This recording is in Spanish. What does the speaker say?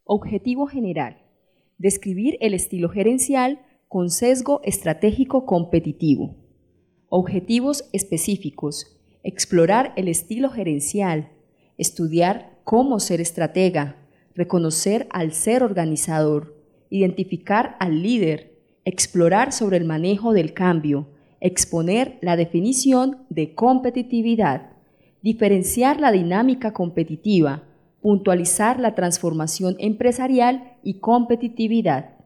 Objetivo general. Describir el estilo gerencial con sesgo estratégico competitivo. Objetivos específicos. Explorar el estilo gerencial. Estudiar cómo ser estratega. Reconocer al ser organizador. Identificar al líder. Explorar sobre el manejo del cambio. Exponer la definición de competitividad. Diferenciar la dinámica competitiva. Puntualizar la transformación empresarial y competitividad.